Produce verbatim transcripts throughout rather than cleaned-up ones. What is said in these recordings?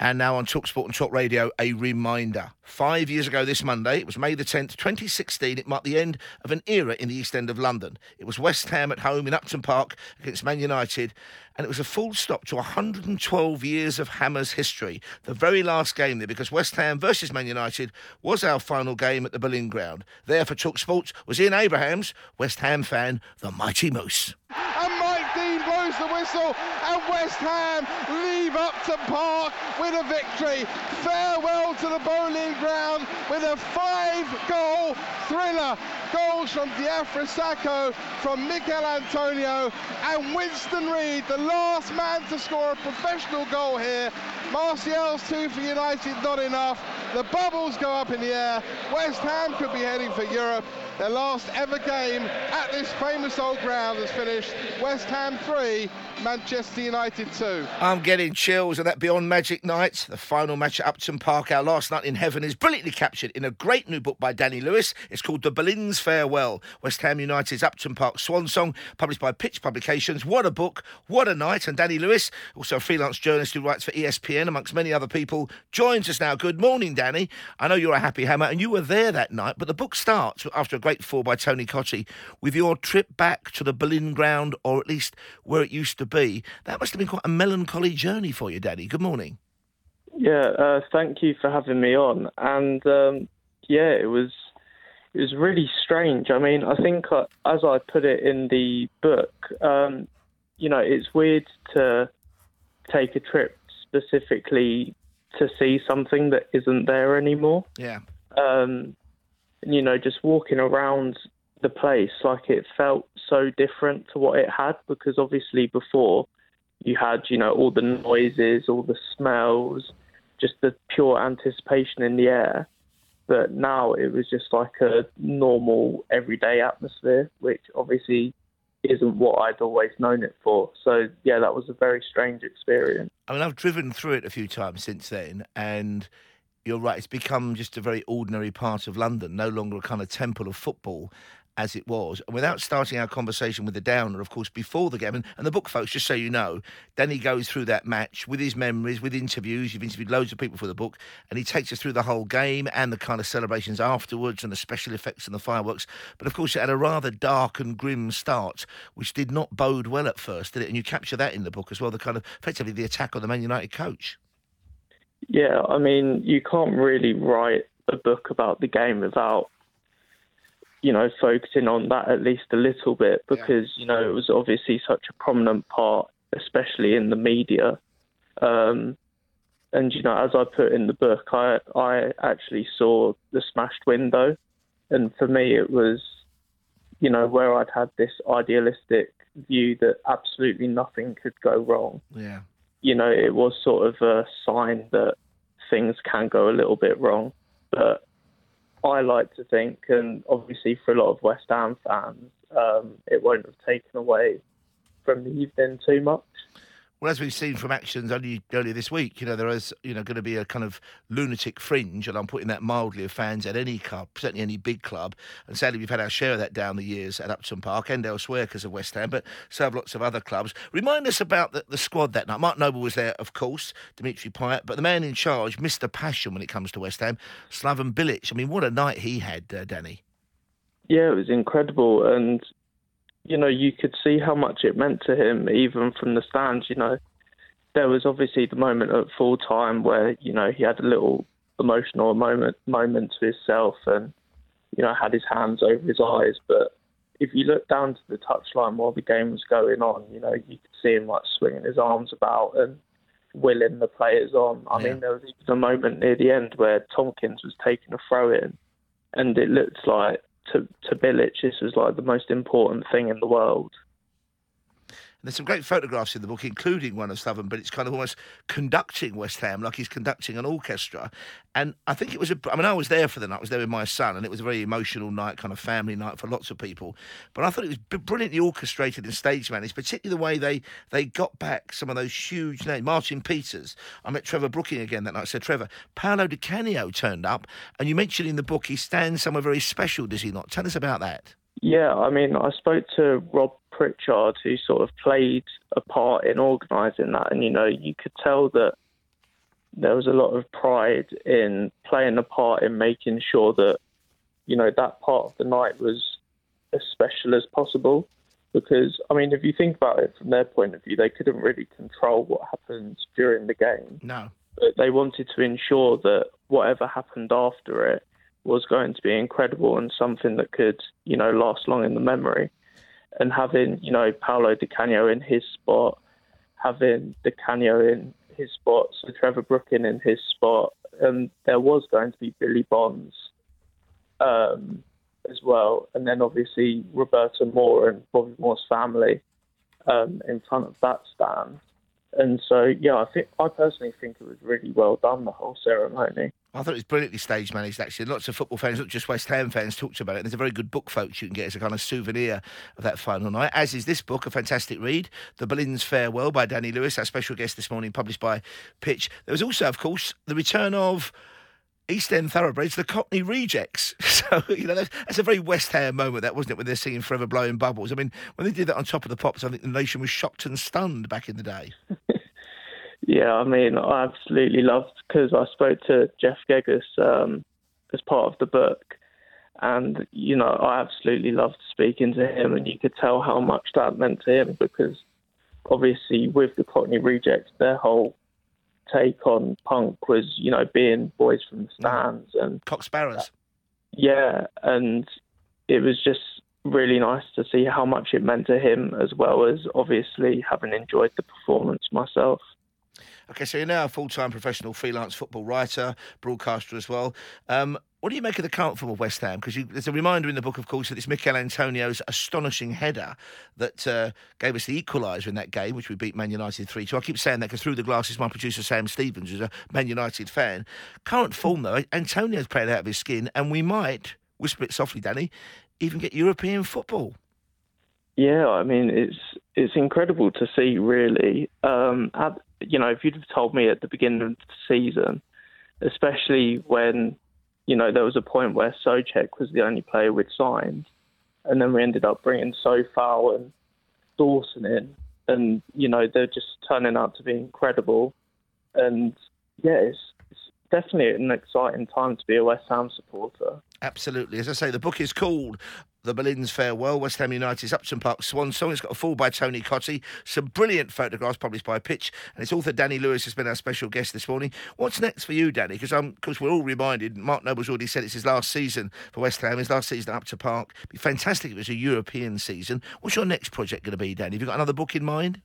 And now on TalkSport and Talk Radio, a reminder. Five years ago this Monday, it was May the tenth, twenty sixteen, it marked the end of an era in the East End of London. It was West Ham at home in Upton Park against Man United, and it was a full stop to one hundred twelve years of Hammers history. The very last game there, because West Ham versus Man United was our final game at the Boleyn Ground. There for TalkSport was Ian Abrahams, West Ham fan, the Mighty Moose. And Mike Dean blows the whistle, and West Ham leave Upton Park with a victory. Farewell to the Boleyn Ground with a five-goal thriller. Goals from Diafra Sakho, from Mikel Antonio, and Winston Reid, the last man to score a professional goal here. Martial's two for United, not enough. The bubbles go up in the air. West Ham could be heading for Europe. Their last ever game at this famous old ground has finished West Ham three, Manchester United two. I'm getting chills on that Beyond Magic night. The final match at Upton Park, our last night in heaven, is brilliantly captured in a great new book by Danny Lewis. It's called The Boleyn's Farewell, West Ham United's Upton Park Swan Song, published by Pitch Publications. What a book, what a night. And Danny Lewis, also a freelance journalist who writes for E S P N, amongst many other people, joins us now. Good morning, Danny. I know you're a happy hammer, and you were there that night, but the book starts, after a great fall by Tony Cottee, with your trip back to the Boleyn Ground, or at least where it used to be. That must have been quite a melancholy journey for you, Danny. Good morning. Yeah, uh, thank you for having me on. And um, yeah, it was it was really strange. I mean, I think uh, as I put it in the book, um, you know, it's weird to take a trip specifically to see something that isn't there anymore. Yeah. Um, you know, just walking around the place, like, it felt so different to what it had, because obviously before you had, you know, all the noises, all the smells, just the pure anticipation in the air. But now it was just like a normal everyday atmosphere, which obviously isn't what I'd always known it for. So, yeah, that was a very strange experience. I mean, I've driven through it a few times since then, and you're right, it's become just a very ordinary part of London, no longer a kind of temple of football as it was. And without starting our conversation with the downer, of course, before the game, and, and the book, folks, just so you know, Danny goes through that match with his memories, with interviews. You've interviewed loads of people for the book, and he takes us through the whole game and the kind of celebrations afterwards and the special effects and the fireworks. But, of course, it had a rather dark and grim start, which did not bode well at first, did it? And you capture that in the book as well, the kind of, effectively, the attack on the Man United coach. Yeah, I mean, you can't really write a book about the game without, you know, focusing on that at least a little bit, because, yeah. you know, it was obviously such a prominent part, especially in the media. Um, and, you know, as I put in the book, I, I actually saw the smashed window. And for me, it was, you know, where I'd had this idealistic view that absolutely nothing could go wrong. Yeah. You know, it was sort of a sign that things can go a little bit wrong. But I like to think, and obviously for a lot of West Ham fans, um, it won't have taken away from the evening too much. Well, as we've seen from actions only earlier this week, you know, there is, you know, going to be a kind of lunatic fringe, and I'm putting that mildly, of fans at any club, certainly any big club. And sadly, we've had our share of that down the years at Upton Park and elsewhere because of West Ham, but so have lots of other clubs. Remind us about the, the squad that night. Mark Noble was there, of course, Dimitri Payet, but the man in charge, Mister Passion when it comes to West Ham, Slaven Bilic. I mean, what a night he had, uh, Danny. Yeah, it was incredible. And, you know, you could see how much it meant to him, even from the stands. You know, there was obviously the moment at full time where, you know, he had a little emotional moment moment to himself and, you know, had his hands over his eyes. But if you look down to the touchline while the game was going on, you know, you could see him like swinging his arms about and willing the players on. I yeah. mean, there was even a moment near the end where Tompkins was taking a throw in, and it looked like, to, to Bilic, this was like the most important thing in the world. And there's some great photographs in the book, including one of Slaven, but it's kind of almost conducting West Ham, like he's conducting an orchestra. And I think it was, a, I mean, I was there for the night, I was there with my son, and it was a very emotional night, kind of family night for lots of people. But I thought it was brilliantly orchestrated and stage managed, particularly the way they, they got back some of those huge names. Martin Peters, I met Trevor Brooking again that night. I said, Trevor, Paolo Di Canio turned up, and you mentioned in the book he stands somewhere very special, does he not? Tell us about that. Yeah, I mean, I spoke to Rob Pritchard, who sort of played a part in organising that, and, you know, you could tell that there was a lot of pride in playing a part in making sure that, you know, that part of the night was as special as possible. Because, I mean, if you think about it from their point of view, they couldn't really control what happened during the game. No. But they wanted to ensure that whatever happened after it was going to be incredible and something that could, you know, last long in the memory. And having, you know, Paolo Di Canio in his spot, having Di Canio in his spot, so Trevor Brooking in his spot, and there was going to be Billy Bonds um, as well. And then obviously Roberto Moore and Bobby Moore's family um, in front of that stand. And so, yeah, I think I personally think it was really well done, the whole ceremony. I thought it was brilliantly stage managed, actually. Lots of football fans, not just West Ham fans, talked about it. There's a very good book, folks, you can get as a kind of souvenir of that final night, as is this book, a fantastic read, The Boleyn's Farewell by Danny Lewis, our special guest this morning, published by Pitch. There was also, of course, the return of East End Thoroughbreds, the Cockney Rejects. So, you know, that's, that's a very West Ham moment, that, wasn't it, when they're singing Forever Blowing Bubbles. I mean, when they did that on Top of the Pops, I think the nation was shocked and stunned back in the day. Yeah, I mean, I absolutely loved, because I spoke to Jeff Geggus um, as part of the book, and, you know, I absolutely loved speaking to him, and you could tell how much that meant to him, because obviously with the Cockney Rejects, their whole take on punk was, you know, being boys from the stands and Cock Sparrows. Yeah, and it was just really nice to see how much it meant to him, as well as obviously having enjoyed the performance myself. Okay, so you're now a full-time professional freelance football writer, broadcaster as well. Um, what do you make of the current form of West Ham? Because there's a reminder in the book, of course, that it's Mikel Antonio's astonishing header that uh, gave us the equaliser in that game, which we beat Man United three two. I keep saying that because through the glasses, my producer Sam Stevens, who's a Man United fan. Current form, though, Antonio's played out of his skin, and we might, whisper it softly, Danny, even get European football. Yeah, I mean, it's it's incredible to see, really. Um, at, you know, if you'd have told me at the beginning of the season, especially when, you know, there was a point where Souček was the only player we'd signed, and then we ended up bringing Sofal and Dawson in, and, you know, they're just turning out to be incredible. And, yeah, it's, it's definitely an exciting time to be a West Ham supporter. Absolutely. As I say, the book is called The Boleyn's Farewell, West Ham United's Upton Park Swan Song. It's got a full by Tony Cottee, some brilliant photographs published by Pitch, and its author Danny Lewis has been our special guest this morning. What's next for you, Danny? Because um, cause we're all reminded, Mark Noble's already said it's his last season for West Ham, his last season at Upton Park. It'd be fantastic if it was a European season. What's your next project going to be, Danny? Have you got another book in mind?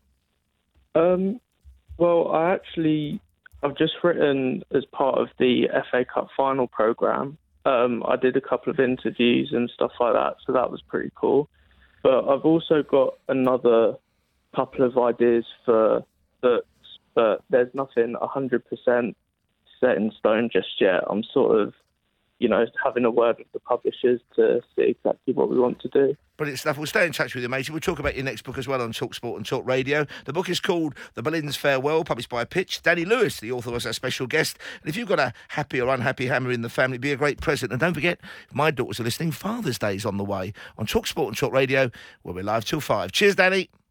Um, well, I actually, I've just written as part of the F A Cup final programme. Um, I did a couple of interviews and stuff like that, so that was pretty cool. But I've also got another couple of ideas for books, but there's nothing one hundred percent set in stone just yet. I'm sort of, you know, having a word with the publishers to see exactly what we want to do. Brilliant stuff. We'll stay in touch with you, matey. We'll talk about your next book as well on TalkSport and Talk Radio. The book is called The Boleyn's Farewell, published by Pitch. Danny Lewis, the author, was our special guest. And if you've got a happy or unhappy hammer in the family, be a great present. And don't forget, if my daughters are listening, Father's Day is on the way on TalkSport and Talk Radio, where we're live till five. Cheers, Danny.